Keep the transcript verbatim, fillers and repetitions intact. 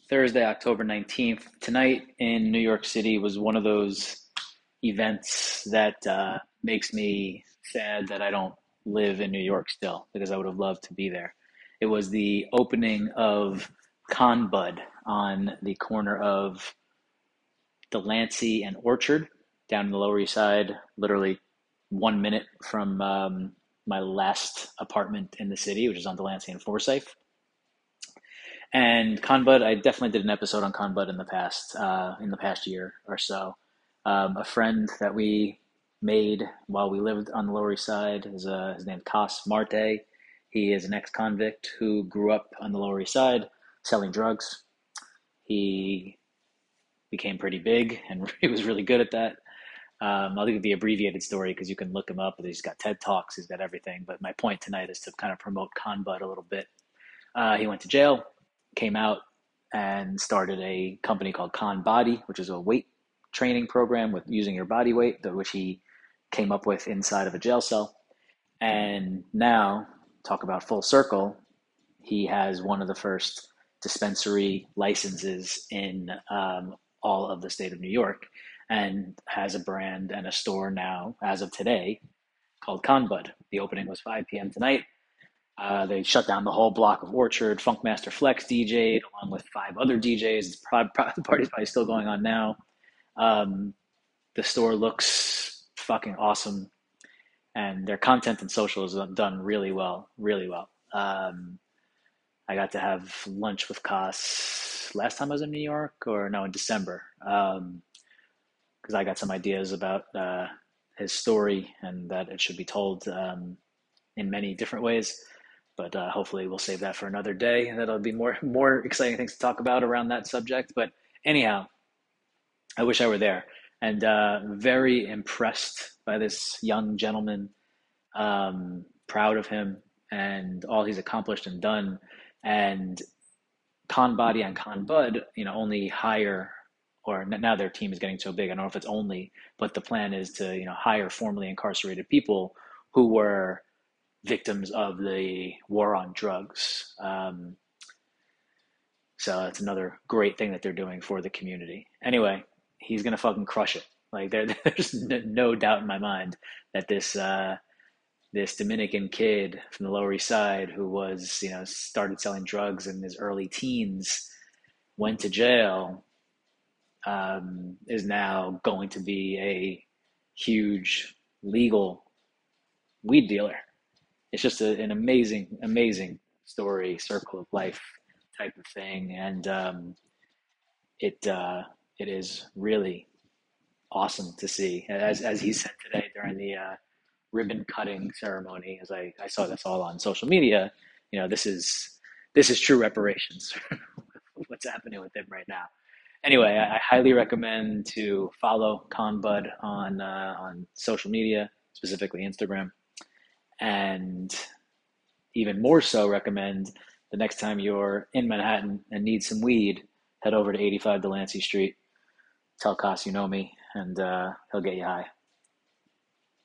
Thursday, October nineteenth. Tonight in New York City was one of those events that uh, makes me sad that I don't live in New York still because I would have loved to be there. It was the opening of Con Bud on the corner of Delancey and Orchard down in the Lower East Side, literally one minute from um, my last apartment in the city, which is on Delancey and Forsyth. And Conbud, I definitely did an episode on Conbud in the past, uh, in the past year or so. Um, a friend that we made while we lived on the Lower East Side is uh, his name Cas Marte. He is an ex-convict who grew up on the Lower East Side selling drugs. He became pretty big, and he was really good at that. Um, I'll give the abbreviated story because you can look him up. He's got TED Talks, he's got everything. But my point tonight is to kind of promote Conbud a little bit. Uh, he went to jail, came out, and started a company called Con Body, which is a weight training program with using your body weight, which he came up with inside of a jail cell. And now, talk about full circle, he has one of the first dispensary licenses in um, all of the state of New York and has a brand and a store now, as of today, called Conbud. The opening was five p m tonight. Uh, they shut down the whole block of Orchard. Funkmaster Flex D J'd along with five other D Js. It's probably, the party's probably still going on now. Um, the store looks fucking awesome, and their content and social is done really well, really well. Um, I got to have lunch with Koss last time I was in New York, or no, in December, because um, I got some ideas about uh, his story and that it should be told um, in many different ways. But uh, hopefully we'll save that for another day. That'll be more more exciting things to talk about around that subject. But anyhow, I wish I were there, and uh, very impressed by this young gentleman. Um, proud of him and all he's accomplished and done. And Con Body and Con Bud, you know, only hire, or now their team is getting so big. I don't know if it's only, but the plan is to, you know, hire formerly incarcerated people who were victims of the war on drugs. Um, so that's another great thing that they're doing for the community. Anyway, he's gonna fucking crush it. Like there, there's no doubt in my mind that this uh, this Dominican kid from the Lower East Side who was, you know, started selling drugs in his early teens, went to jail, um, is now going to be a huge legal weed dealer. It's just a, an amazing, amazing story, circle of life type of thing, and um, it uh, it is really awesome to see. As as he said today during the uh, ribbon cutting ceremony, as I, I saw this all on social media, you know, this is this is true reparations. What's happening with him right now? Anyway, I, I highly recommend to follow Conbud on uh, on social media, specifically Instagram, and even more so recommend the next time you're in Manhattan and need some weed, head over to eighty-five Delancey Street. Tell Koss you know me, and uh, he'll get you high.